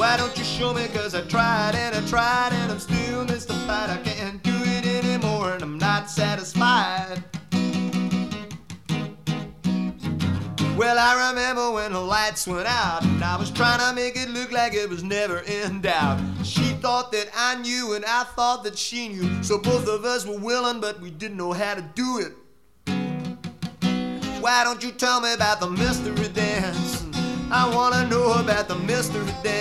Why don't you show me? 'Cause I tried and I'm still mystified. I can't do it anymore and I'm not satisfied. Well, I remember when the lights went out and I was trying to make it look like it was never in doubt. She thought that I knew and I thought that she knew, so both of us were willing but we didn't know how to do it. Why don't you tell me about the mystery dance? I wanna know about the mystery dance.